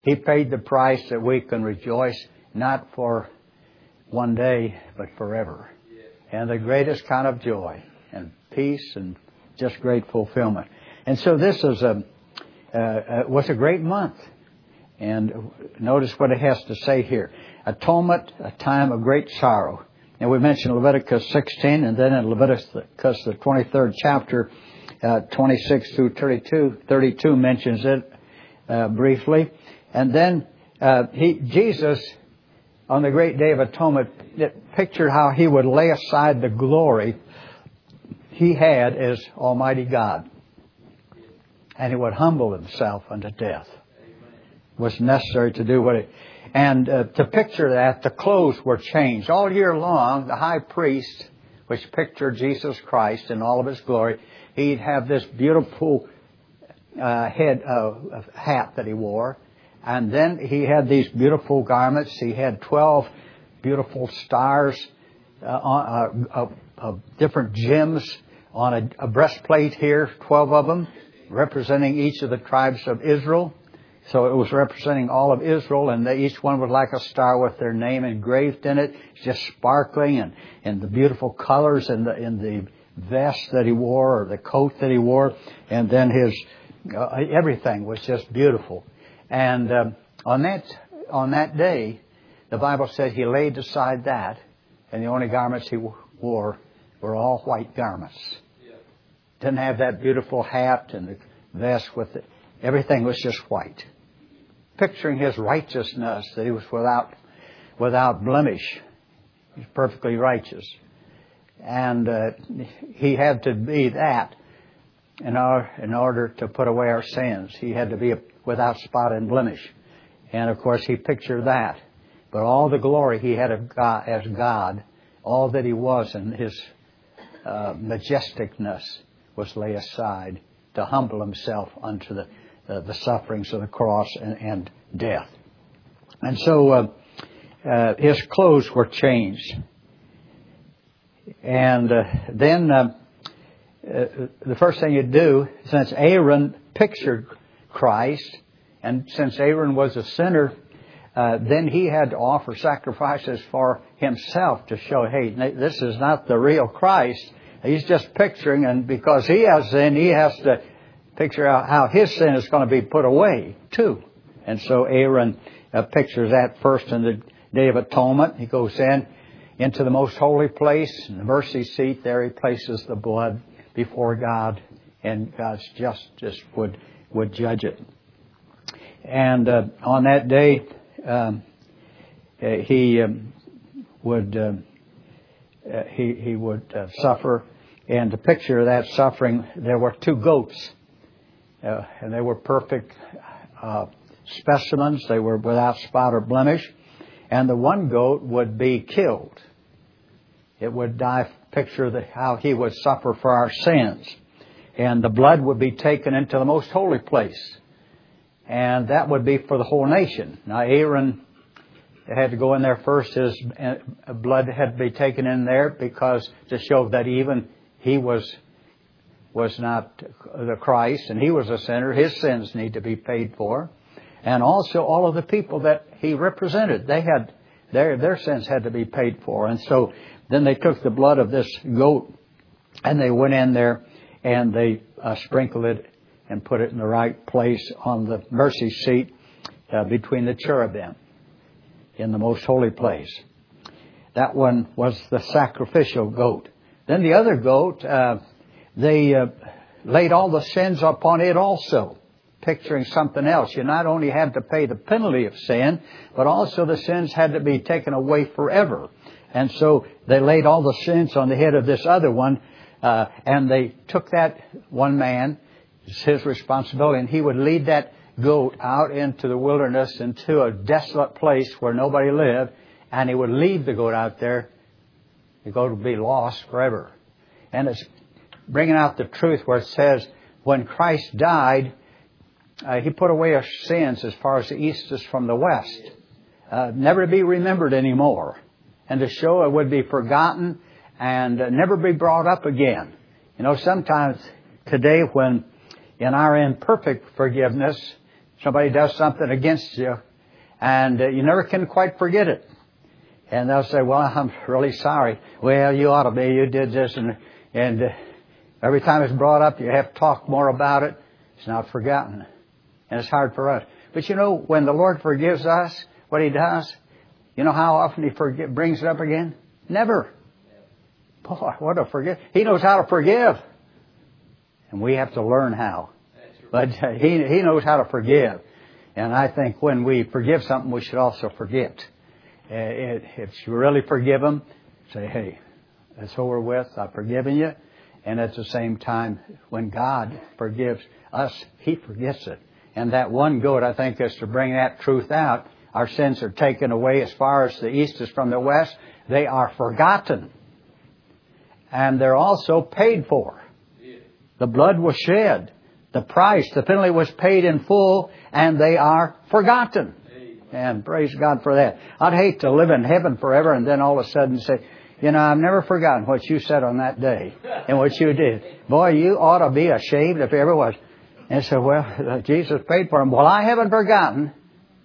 He paid the price that we can rejoice not for one day, but forever. And the greatest kind of joy and peace and just great fulfillment. And so this is was a great month. And notice what it has to say here. Atonement, a time of great sorrow. And we mentioned Leviticus 16, and then in Leviticus, the 23rd chapter, 26 through 32 mentions it briefly. And then Jesus, on the great day of atonement, it pictured how He would lay aside the glory He had as Almighty God. And He would humble Himself unto death. It was necessary to do what it... And to picture that, the clothes were changed. All year long, the high priest, which pictured Jesus Christ in all of His glory, he'd have this beautiful hat that he wore. And then he had these beautiful garments. He had 12 beautiful stars of different gems on a breastplate here, 12 of them, representing each of the tribes of Israel. So it was representing all of Israel, and each one was like a star with their name engraved in it. It's just sparkling, and the beautiful colors in the vest that he wore, or the coat that he wore, and then his everything was just beautiful. And on that day, the Bible said He laid aside that, and the only garments He wore were all white garments. Didn't have that beautiful hat and the vest with it. Everything was just white. Picturing His righteousness, that He was without blemish. He's perfectly righteous. And He had to be that in order to put away our sins. He had to be without spot and blemish. And of course He pictured that. But all the glory He had of God, as God, all that He was in His majesticness, was laid aside to humble Himself unto the sufferings of the cross and death. And so His clothes were changed. And then the first thing you do, since Aaron pictured Christ, and since Aaron was a sinner, then he had to offer sacrifices for himself to show, hey, this is not the real Christ. He's just picturing, and because he has sin, he has to picture out how his sin is going to be put away too. And so Aaron pictures that first in the Day of Atonement. He goes into the most holy place, in the mercy seat. There he places the blood before God, and God's justice would judge it. And on that day, he would suffer. And to picture that suffering, there were two goats. And they were perfect specimens. They were without spot or blemish. And the one goat would be killed. It would die. Picture how he would suffer for our sins. And the blood would be taken into the most holy place. And that would be for the whole nation. Now Aaron had to go in there first. His blood had to be taken in there because to show that even he was not the Christ, and he was a sinner. His sins need to be paid for. And also all of the people that he represented, they had their sins had to be paid for. And so then they took the blood of this goat and they went in there and they sprinkled it and put it in the right place on the mercy seat between the cherubim in the most holy place. That one was the sacrificial goat. Then the other goat, they laid all the sins upon it also, picturing something else. You not only had to pay the penalty of sin, but also the sins had to be taken away forever. And so they laid all the sins on the head of this other one, and they took that one man, it's his responsibility, and he would lead that goat out into the wilderness, into a desolate place where nobody lived, and he would leave the goat out there. The goat would be lost forever. And it's bringing out the truth where it says, when Christ died, He put away our sins as far as the east is from the west. Never to be remembered anymore. And to show it would be forgotten and never be brought up again. You know, sometimes today when in our imperfect forgiveness, Somebody does something against you, and you never can quite forget it. And they'll say, well, I'm really sorry. Well, you ought to be. You did this. And every time it's brought up, you have to talk more about it. It's not forgotten. And it's hard for us. But you know, when the Lord forgives us, what He does, you know how often He brings it up again? Never. Boy, what a forgive. He knows how to forgive. And we have to learn how. But He knows how to forgive. And I think when we forgive something, we should also forget. If you really forgive them, say, hey, that's over with. I've forgiven you. And at the same time, when God forgives us, He forgets it. And that one goat, I think, is to bring that truth out. Our sins are taken away as far as the east is from the west. They are forgotten. And they're also paid for. The blood was shed. The price, the penalty was paid in full, and they are forgotten. And praise God for that. I'd hate to live in heaven forever and then all of a sudden say, you know, I've never forgotten what you said on that day and what you did. Boy, you ought to be ashamed if there ever was. And so, well, Jesus paid for them. Well, I haven't forgotten.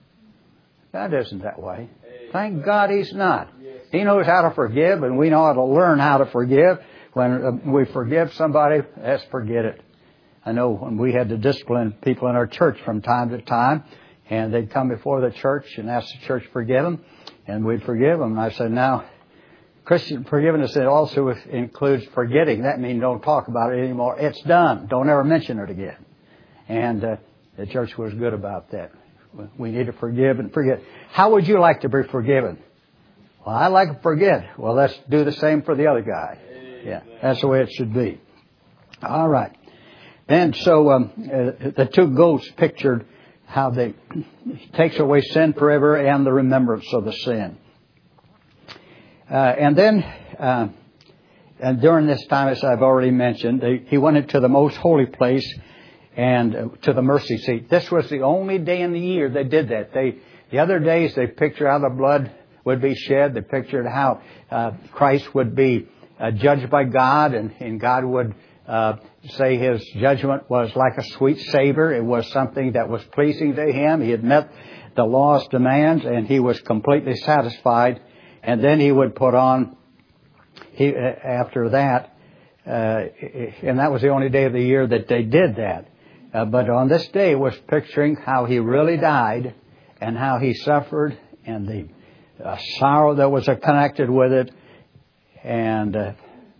God isn't that way. Thank God He's not. He knows how to forgive, and we know how to learn how to forgive. When we forgive somebody, let's forget it. I know when we had to discipline people in our church from time to time, and they'd come before the church and ask the church to forgive them, and we'd forgive them. And I said, now, Christian forgiveness, it also includes forgetting. That means don't talk about it anymore. It's done. Don't ever mention it again. And the church was good about that. We need to forgive and forget. How would you like to be forgiven? Well, I like to forget. Well, let's do the same for the other guy. Yeah, that's the way it should be. All right. And so the two goats pictured how they takes away sin forever and the remembrance of the sin. And then, and during this time, as I've already mentioned, He went into the most holy place and to the mercy seat. This was the only day in the year they did that. The other days they pictured how the blood would be shed. They pictured how Christ would be judged by God, and God would say His judgment was like a sweet savor. It was something that was pleasing to Him. He had met the law's demands, and He was completely satisfied. And then He would put on, after that, and that was the only day of the year that they did that. But on this day was picturing how He really died and how He suffered and the sorrow that was connected with it, and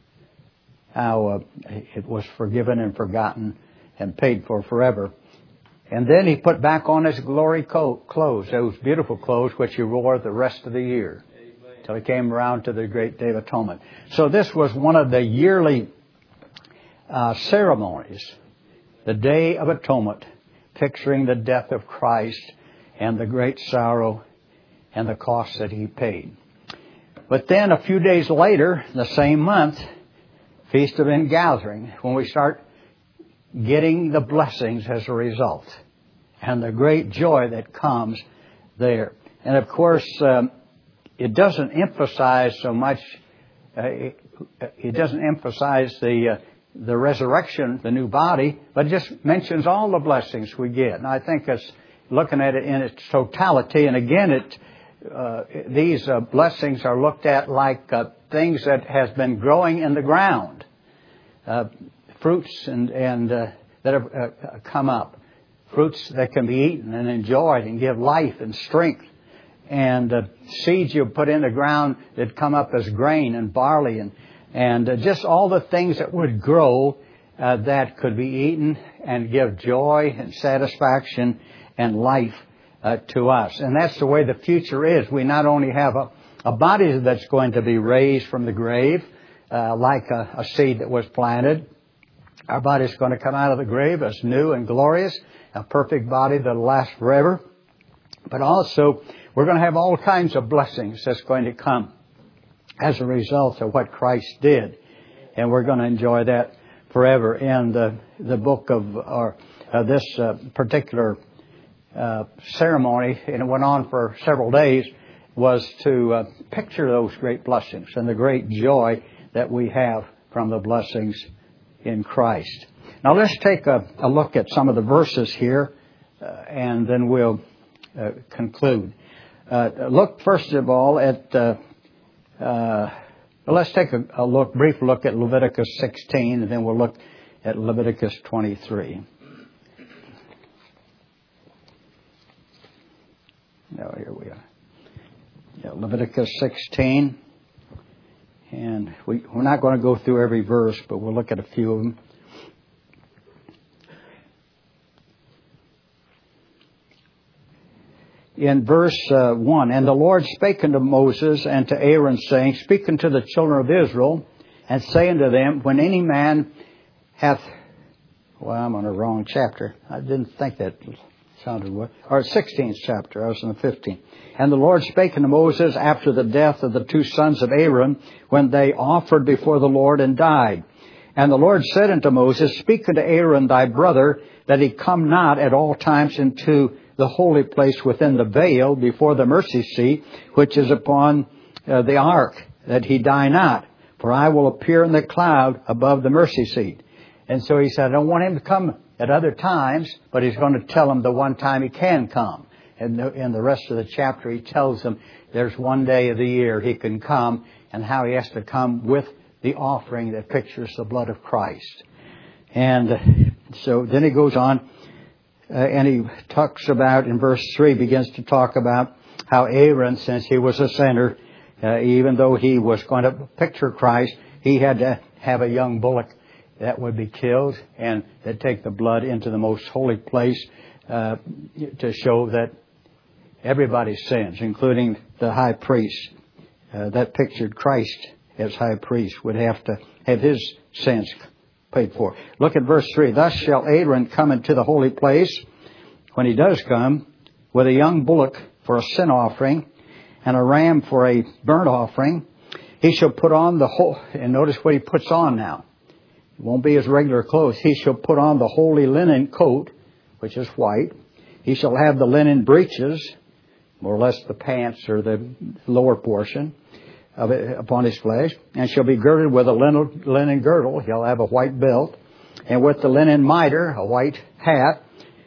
how it was forgiven and forgotten and paid for forever. And then He put back on His glory clothes, those beautiful clothes which He wore the rest of the year, till He came around to the great Day of Atonement. So this was one of the yearly ceremonies, the Day of Atonement, picturing the death of Christ and the great sorrow and the cost that He paid. But then a few days later, the same month, Feast of Ingathering, when we start getting the blessings as a result and the great joy that comes there. And of course, it doesn't emphasize so much, it doesn't emphasize the resurrection, the new body, but it just mentions all the blessings we get. And I think it's looking at it in its totality. And again, these blessings are looked at like things that has been growing in the ground, fruits and that have come up, fruits that can be eaten and enjoyed and give life and strength, and seeds you put in the ground that come up as grain and barley and just all the things that would grow that could be eaten and give joy and satisfaction and life to us. And that's the way the future is. We not only have a body that's going to be raised from the grave, like a seed that was planted. Our body's going to come out of the grave as new and glorious, a perfect body that'll last forever. But also, we're going to have all kinds of blessings that's going to come as a result of what Christ did. And we're going to enjoy that forever. And the book of this particular ceremony, and it went on for several days, was to picture those great blessings and the great joy that we have from the blessings in Christ. Now let's take a look at some of the verses here and then we'll conclude. Look first of all at. Let's take a brief look at Leviticus 16, and then we'll look at Leviticus 23. Now, here we are. Yeah, Leviticus 16. And we're not going to go through every verse, but we'll look at a few of them. In verse 1, and the Lord spake unto Moses and to Aaron, saying, Speak unto the children of Israel, and say unto them, when any man hath... Well, I'm on the wrong chapter. I didn't think that sounded well. Or 16th chapter. I was in the 15th. And the Lord spake unto Moses after the death of the two sons of Aaron, when they offered before the Lord and died. And the Lord said unto Moses, Speak unto Aaron thy brother, that he come not at all times into the holy place within the veil before the mercy seat, which is upon the ark, that he die not. For I will appear in the cloud above the mercy seat. And so he said, I don't want him to come at other times, but he's going to tell him the one time he can come. And in the rest of the chapter, he tells them there's one day of the year he can come, and how he has to come with the offering that pictures the blood of Christ. And so then he goes on, and he talks about, in verse 3, begins to talk about how Aaron, since he was a sinner, even though he was going to picture Christ, he had to have a young bullock that would be killed, and they'd take the blood into the most holy place to show that everybody's sins, including the high priest, that pictured Christ as high priest, would have to have his sins paid for. Look at verse 3. Thus shall Aaron come into the holy place, when he does come, with a young bullock for a sin offering, and a ram for a burnt offering. He shall put on the whole, and notice what he puts on now. It won't be his regular clothes. He shall put on the holy linen coat, which is white. He shall have the linen breeches, more or less the pants or the lower portion of it upon his flesh, and shall be girded with a linen girdle. He'll have a white belt, and with the linen mitre, a white hat,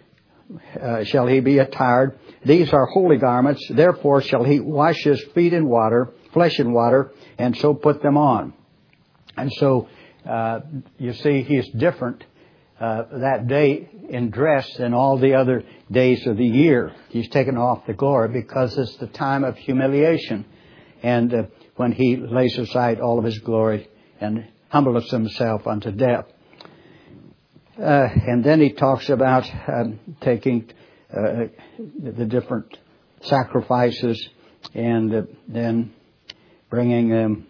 shall he be attired. These are holy garments. Therefore shall he wash his feet in water, flesh in water, and so put them on. And so you see, he's different that day in dress than all the other days of the year. He's taken off the glory because it's the time of humiliation, and when he lays aside all of his glory and humbles himself unto death. And then he talks about taking the different sacrifices and then bringing them,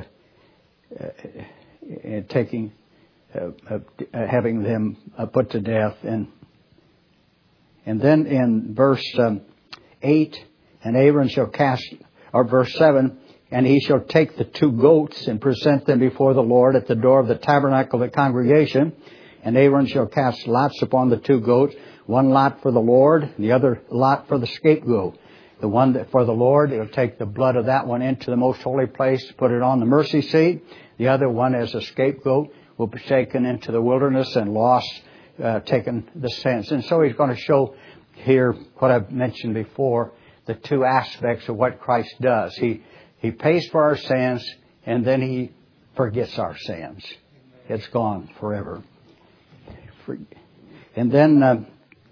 taking, having them put to death. And then in verse 8, and Aaron shall cast, or verse 7, and he shall take the two goats and present them before the Lord at the door of the tabernacle of the congregation. And Aaron shall cast lots upon the two goats, one lot for the Lord, and the other lot for the scapegoat. The one that for the Lord, he'll take the blood of that one into the most holy place, put it on the mercy seat. The other one, as a scapegoat, will be taken into the wilderness and lost, taken the sins. And so he's going to show here what I've mentioned before, the two aspects of what Christ does. He pays for our sins, and then he forgets our sins. It's gone forever. And then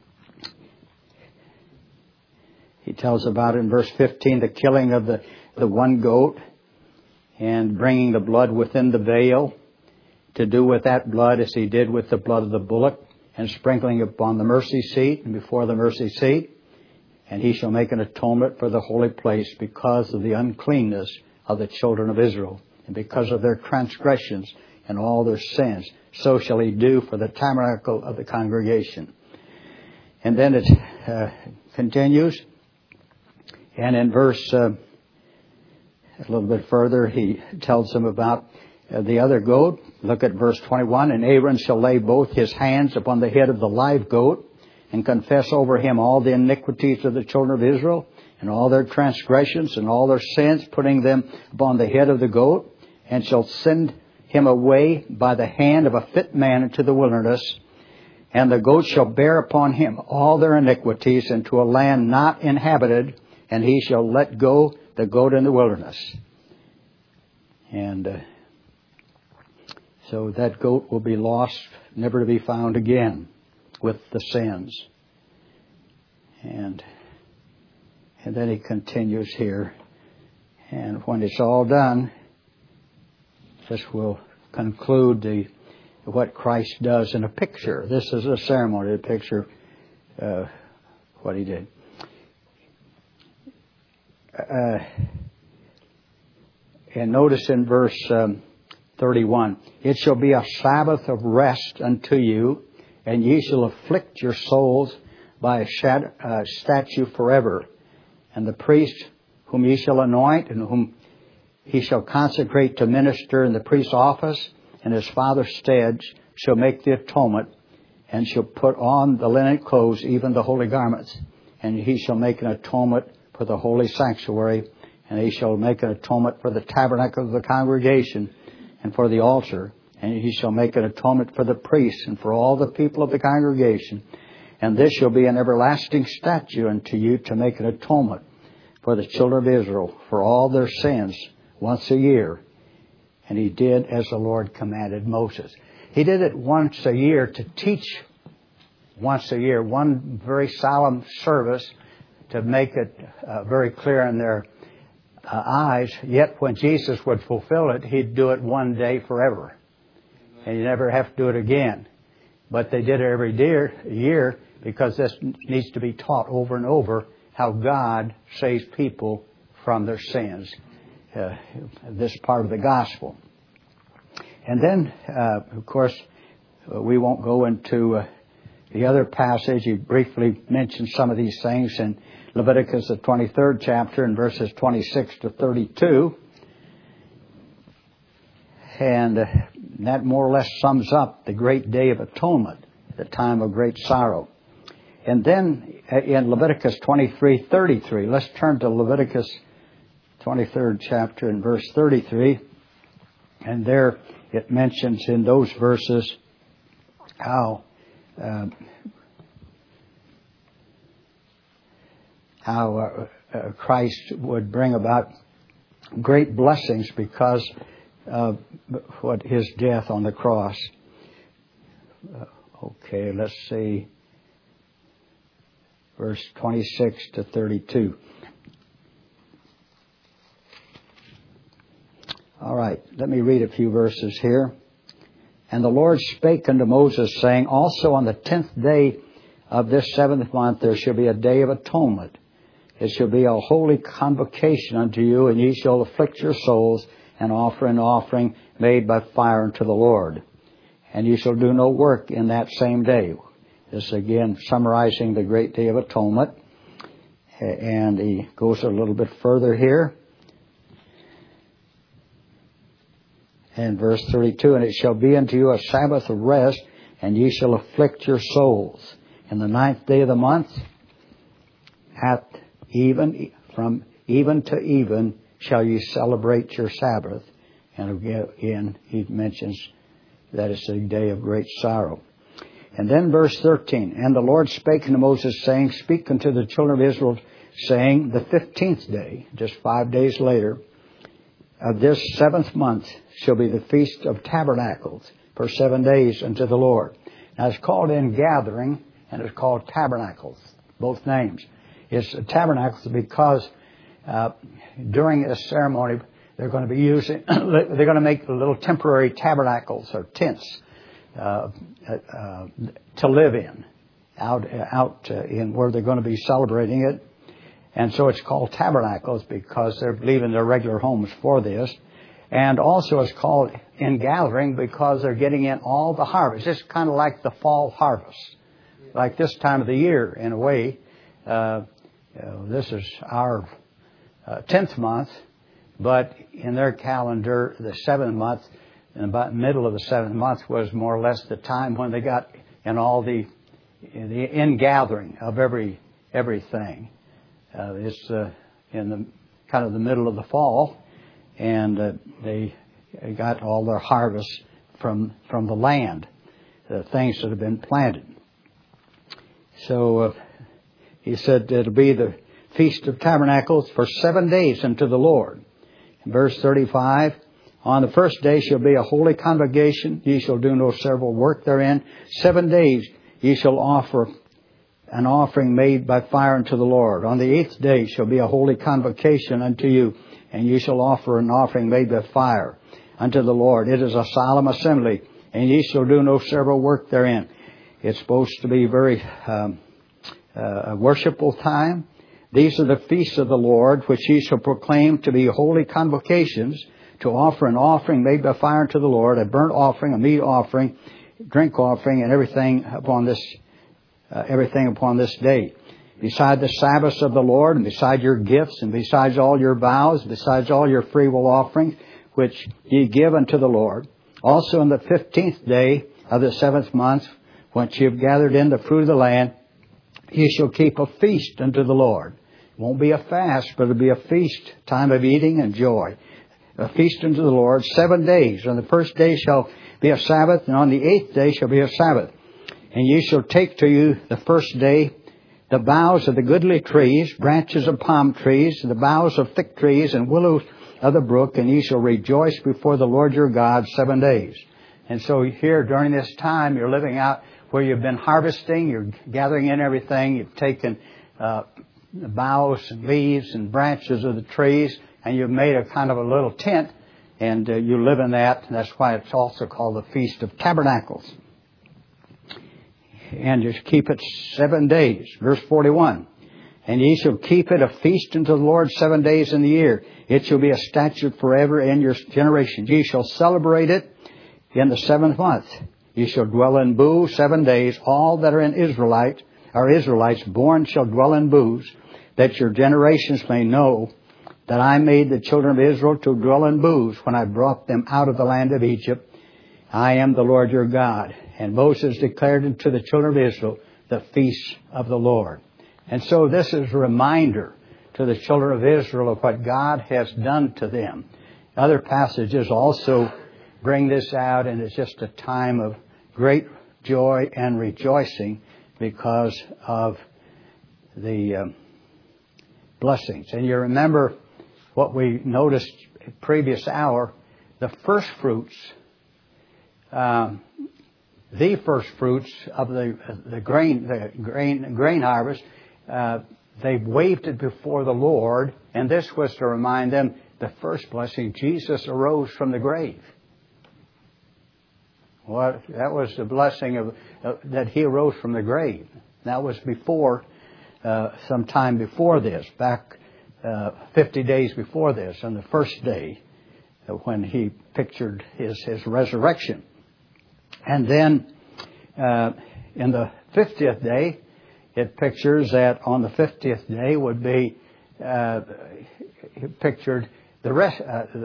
he tells about in verse 15 the killing of the one goat and bringing the blood within the veil, to do with that blood as he did with the blood of the bullock, and sprinkling upon the mercy seat and before the mercy seat. And he shall make an atonement for the holy place because of the uncleanness of the children of Israel, and because of their transgressions and all their sins. So shall he do for the tabernacle of the congregation. And then it continues. And in verse, a little bit further, he tells them about the other goat. Look at verse 21. And Aaron shall lay both his hands upon the head of the live goat, and confess over him all the iniquities of the children of Israel, and all their transgressions and all their sins, putting them upon the head of the goat, and shall send him away by the hand of a fit man into the wilderness, And the goat shall bear upon him all their iniquities into a land not inhabited, and he shall let go the goat in the wilderness. And so that goat will be lost, never to be found again with the sins. And then he continues here. And when it's all done, this will conclude what Christ does in a picture. This is a ceremony, a picture what he did. And notice in verse 31, it shall be a Sabbath of rest unto you, and ye shall afflict your souls by a statue forever. And the priest whom ye shall anoint, and whom he shall consecrate to minister in the priest's office, in his father's stead, shall make the atonement, and shall put on the linen clothes, even the holy garments. And he shall make an atonement for the holy sanctuary, and he shall make an atonement for the tabernacle of the congregation, and for the altar. And he shall make an atonement for the priests, and for all the people of the congregation. And this shall be an everlasting statute unto you, to make an atonement for the children of Israel, for all their sins, once a year. And he did as the Lord commanded Moses. He did it once a year to teach once a year, one very solemn service to make it very clear in their eyes. Yet when Jesus would fulfill it, he'd do it one day forever. And you never have to do it again. But they did it every year because this needs to be taught over and over, how God saves people from their sins. This part of the gospel. And then, of course, we won't go into the other passage. He briefly mentioned some of these things in Leviticus, the 23rd chapter, in verses 26 to 32. And that more or less sums up the great day of atonement, the time of great sorrow. And then in Leviticus 23:33, let's turn to Leviticus 23rd chapter and verse 33. And there it mentions in those verses how Christ would bring about great blessings because of what his death on the cross. Okay, let's see. Verse 26 to 32. All right, let me read a few verses here. And the Lord spake unto Moses, saying, also on the 10th day of this 7th month there shall be a day of atonement. It shall be a holy convocation unto you, and ye shall afflict your souls, and offer an offering made by fire unto the Lord. And ye shall do no work in that same day. This again summarizing the great day of atonement. And he goes a little bit further here. And verse 32, and it shall be unto you a Sabbath of rest, and ye shall afflict your souls. In the 9th day of the month, from even to even shall ye celebrate your Sabbath. And again, he mentions that it's a day of great sorrow. And then verse 13, and the Lord spake unto Moses, saying, speak unto the children of Israel, saying, the 15th day, just 5 days later, of this 7th month shall be the Feast of Tabernacles for 7 days unto the Lord. Now it's called Ingathering, and it's called Tabernacles, both names. It's Tabernacles because during this ceremony they're going to be using, they're going to make little temporary tabernacles or tents to live in, out in where they're going to be celebrating it. And so it's called Tabernacles because they're leaving their regular homes for this. And also it's called Ingathering because they're getting in all the harvest. It's kind of like the fall harvest, like this time of the year in a way. This is our 10th month, but in their calendar, the 7th month, in about the middle of the 7th month was more or less the time when they got in all the ingathering of everything. It's in the kind of the middle of the fall, and they got all their harvest from the land, the things that have been planted. So he said it'll be the Feast of Tabernacles for 7 days unto the Lord. In verse 35, on the first day shall be a holy convocation. Ye shall do no several work therein. 7 days ye shall offer an offering made by fire unto the Lord. On the 8th day shall be a holy convocation unto you, and ye shall offer an offering made by fire unto the Lord. It is a solemn assembly, and ye shall do no several work therein. It's supposed to be very a worshipful time. These are the feasts of the Lord, which ye shall proclaim to be holy convocations, to offer an offering made by fire unto the Lord, a burnt offering, a meat offering, drink offering, and everything upon this day. Beside the Sabbaths of the Lord, and beside your gifts, and besides all your vows, besides all your freewill offerings, which ye give unto the Lord. Also on the 15th day of the 7th month, once ye have gathered in the fruit of the land, ye shall keep a feast unto the Lord. It won't be a fast, but it'll be a feast, time of eating and joy. A feast unto the Lord 7 days. On the first day shall be a Sabbath, and on the 8th day shall be a Sabbath. And ye shall take to you the first day the boughs of the goodly trees, branches of palm trees, the boughs of thick trees, and willows of the brook, and ye shall rejoice before the Lord your God 7 days. And so here during this time, you're living out where you've been harvesting, you're gathering in everything, you've taken the boughs and leaves and branches of the trees, and you've made a kind of a little tent, and you live in that. And that's why it's also called the Feast of Tabernacles. And you keep it 7 days. Verse 41. And ye shall keep it a feast unto the Lord 7 days in the year. It shall be a statute forever in your generations. Ye shall celebrate it in the 7th month. Ye shall dwell in booths 7 days. All that are Israelites born shall dwell in booths, that your generations may know that I made the children of Israel to dwell in booths when I brought them out of the land of Egypt. I am the Lord your God. And Moses declared unto the children of Israel the feasts of the Lord. And so this is a reminder to the children of Israel of what God has done to them. Other passages also bring this out, and it's just a time of great joy and rejoicing because of the blessings. And you remember what we noticed in the previous hour, the first fruits of the grain harvest, they waved it before the Lord, and this was to remind them the first blessing: Jesus arose from the grave. Well, that was the blessing of that He arose from the grave. That was before, some time before this, back 50 days before this, on the first day when He pictured His resurrection. And then in the 50th day, it pictures that on the 50th day would be pictured the rest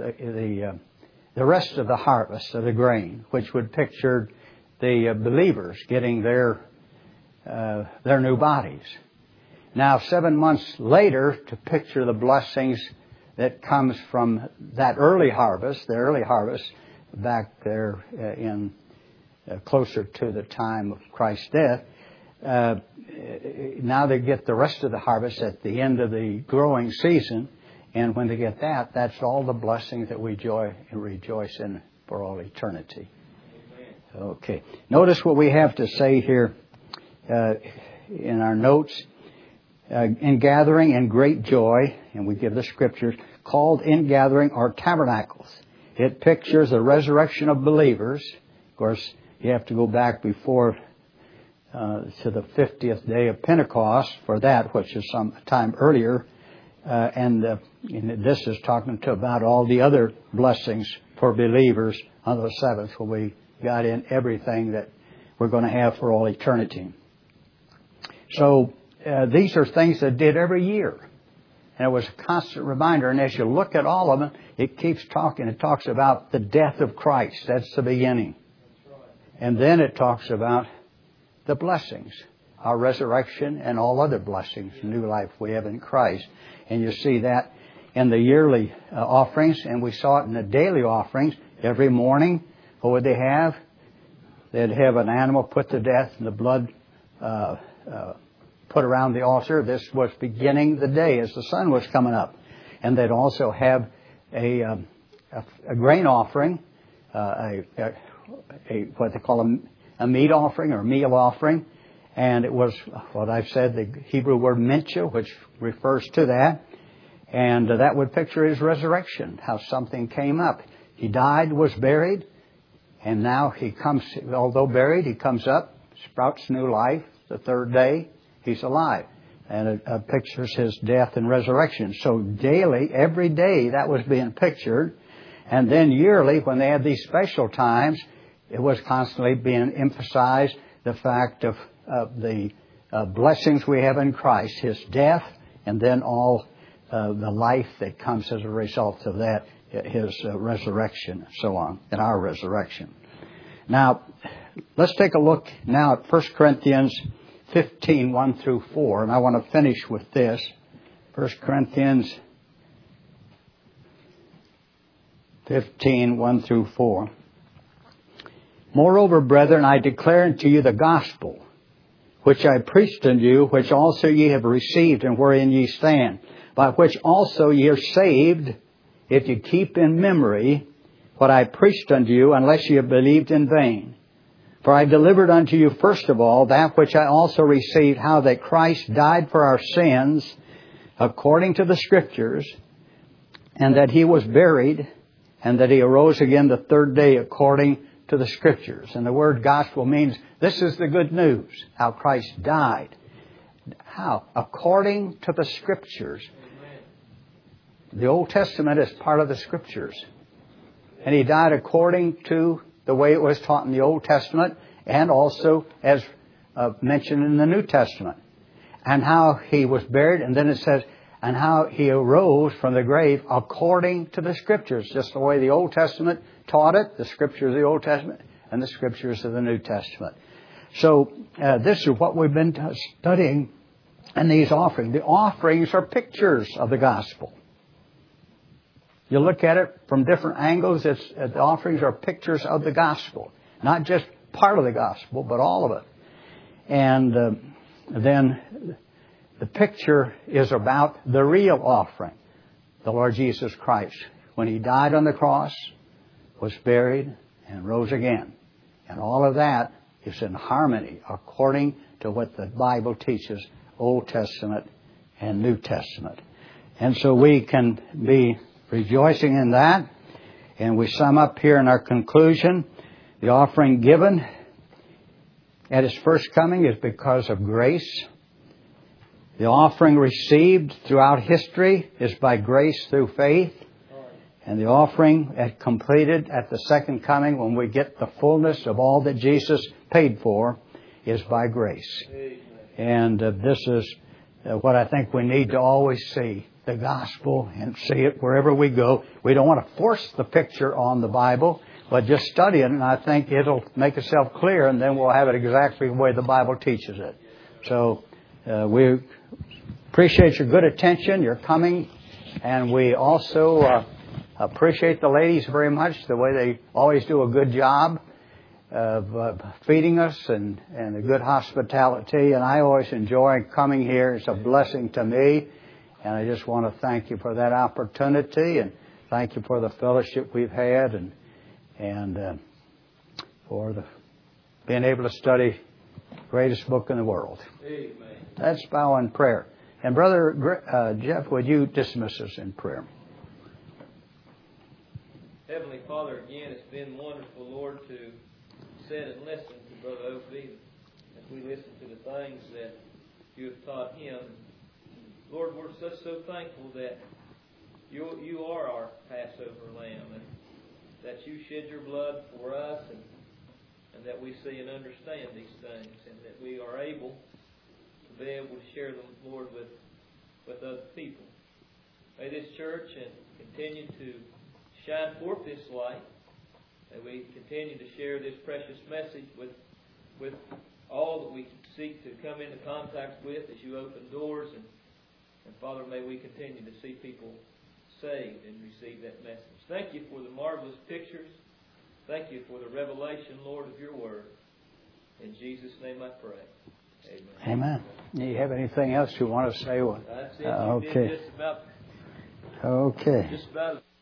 of the harvest of the grain, which would picture the believers getting their new bodies. Now, 7 months later, to picture the blessings that comes from that early harvest, the early harvest back there in closer to the time of Christ's death. Now they get the rest of the harvest at the end of the growing season. And when they get that, that's all the blessings that we rejoice in for all eternity. Amen. Okay. Notice what we have to say here in our notes. In gathering and great joy, and we give the scriptures, called in gathering are tabernacles. It pictures the resurrection of believers. Of course, you have to go back before to the 50th day of Pentecost for that, which is some time earlier. And this is talking about all the other blessings for believers on the Sabbath, where we got in everything that we're going to have for all eternity. So these are things that did every year. And it was a constant reminder. And as you look at all of them, it keeps talking. It talks about the death of Christ. That's the beginning. And then it talks about the blessings, our resurrection and all other blessings, new life we have in Christ. And you see that in the yearly offerings, and we saw it in the daily offerings. Every morning, what would they have? They'd have an animal put to death, and the blood put around the altar. This was beginning the day as the sun was coming up. And they'd also have a grain offering, what they call a meat offering or meal offering. And it was what I've said, the Hebrew word mincha, which refers to that. And that would picture His resurrection, how something came up. He died, was buried, and now He comes, although buried, He comes up, sprouts new life. The third day, He's alive. And it pictures His death and resurrection. So daily, every day, that was being pictured. And then yearly, when they had these special times, it was constantly being emphasized the fact of the blessings we have in Christ, His death, and then all the life that comes as a result of that, His resurrection, and so on, and our resurrection. Now, let's take a look now at 1 Corinthians 15, 1 through 4, and I want to finish with this. 1 Corinthians 15, 1 through 4. Moreover, brethren, I declare unto you the gospel, which I preached unto you, which also ye have received, and wherein ye stand, by which also ye are saved, if you keep in memory what I preached unto you, unless ye have believed in vain. For I delivered unto you first of all that which I also received, how that Christ died for our sins, according to the Scriptures, and that He was buried, and that He arose again the third day, according to the Scriptures. And the word gospel means this is the good news, how Christ died. How? According to the Scriptures. The Old Testament is part of the Scriptures. And He died according to the way it was taught in the Old Testament, and also as mentioned in the New Testament. And how He was buried, and then it says, and how He arose from the grave according to the Scriptures. Just the way the Old Testament taught it, the Scriptures of the Old Testament, and the Scriptures of the New Testament. So this is what we've been studying in these offerings. The offerings are pictures of the gospel. You look at it from different angles. The offerings are pictures of the gospel. Not just part of the gospel, but all of it. And then the picture is about the real offering, the Lord Jesus Christ. When He died on the cross, was buried, and rose again. And all of that is in harmony according to what the Bible teaches, Old Testament and New Testament. And so we can be rejoicing in that. And we sum up here in our conclusion, the offering given at His first coming is because of grace. The offering received throughout history is by grace through faith. And the offering completed at the second coming, when we get the fullness of all that Jesus paid for, is by grace. And this is what I think we need to always see, the gospel, and see it wherever we go. We don't want to force the picture on the Bible, but just study it, and I think it'll make itself clear, and then we'll have it exactly the way the Bible teaches it. So we appreciate your good attention, your coming, and we also appreciate the ladies very much, the way they always do a good job of feeding us and a good hospitality. And I always enjoy coming here. It's a blessing to me. And I just want to thank you for that opportunity, and thank you for the fellowship we've had, and for being able to study the greatest book in the world. Amen. Let's bow in prayer. And Brother Jeff, would you dismiss us in prayer? Heavenly Father, again, it's been wonderful, Lord, to sit and listen to Brother O.B. as we listen to the things that you have taught him. Lord, we're so thankful that you are our Passover Lamb, and that you shed your blood for us, and that we see and understand these things, and that we are able to be able to share them, Lord, with other people. May this church continue to shine forth this light, that we continue to share this precious message with all that we seek to come into contact with as you open doors. And Father, may we continue to see people saved and receive that message. Thank you for the marvelous pictures. Thank you for the revelation, Lord, of your word. In Jesus' name I pray. Amen. Do you have anything else you want to say? That's it. You Okay. did just about. Okay. Just about.